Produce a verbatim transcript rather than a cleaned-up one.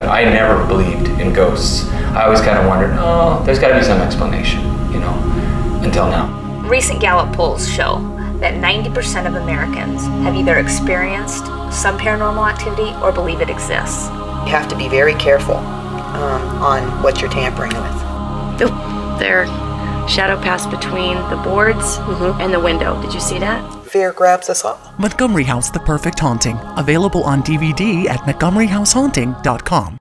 I never believed in ghosts. I always kind of wondered, oh, there's got to be some explanation, you know, until now. Recent Gallup polls show that ninety percent of Americans have either experienced some paranormal activity or believe it exists. You have to be very careful um, on what you're tampering with. The, their shadow passed between the boards mm-hmm. and the window. Did you see that? Fear grabs us all. Montgomery House: The Perfect Haunting. Available on D V D at montgomery house haunting dot com.